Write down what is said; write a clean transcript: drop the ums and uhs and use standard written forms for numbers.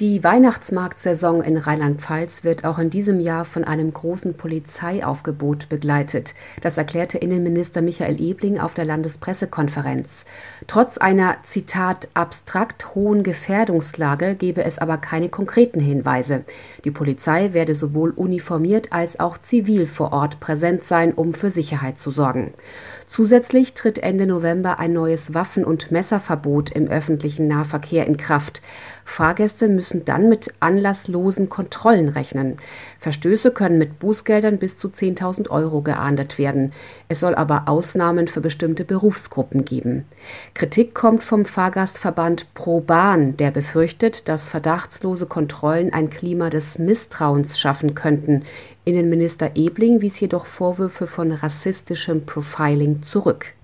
Die Weihnachtsmarktsaison in Rheinland-Pfalz wird auch in diesem Jahr von einem großen Polizeiaufgebot begleitet. Das erklärte Innenminister Michael Ebling auf der Landespressekonferenz. Trotz einer, Zitat, abstrakt hohen Gefährdungslage gebe es aber keine konkreten Hinweise. Die Polizei werde sowohl uniformiert als auch zivil vor Ort präsent sein, um für Sicherheit zu sorgen. Zusätzlich tritt Ende November ein neues Waffen- und Messerverbot im öffentlichen Nahverkehr in Kraft. Fahrgäste müssen dann mit anlasslosen Kontrollen rechnen. Verstöße können mit Bußgeldern bis zu 10.000 € geahndet werden. Es soll aber Ausnahmen für bestimmte Berufsgruppen geben. Kritik kommt vom Fahrgastverband ProBahn, der befürchtet, dass verdachtslose Kontrollen ein Klima des Misstrauens schaffen könnten. Innenminister Ebling wies jedoch Vorwürfe von rassistischem Profiling zurück.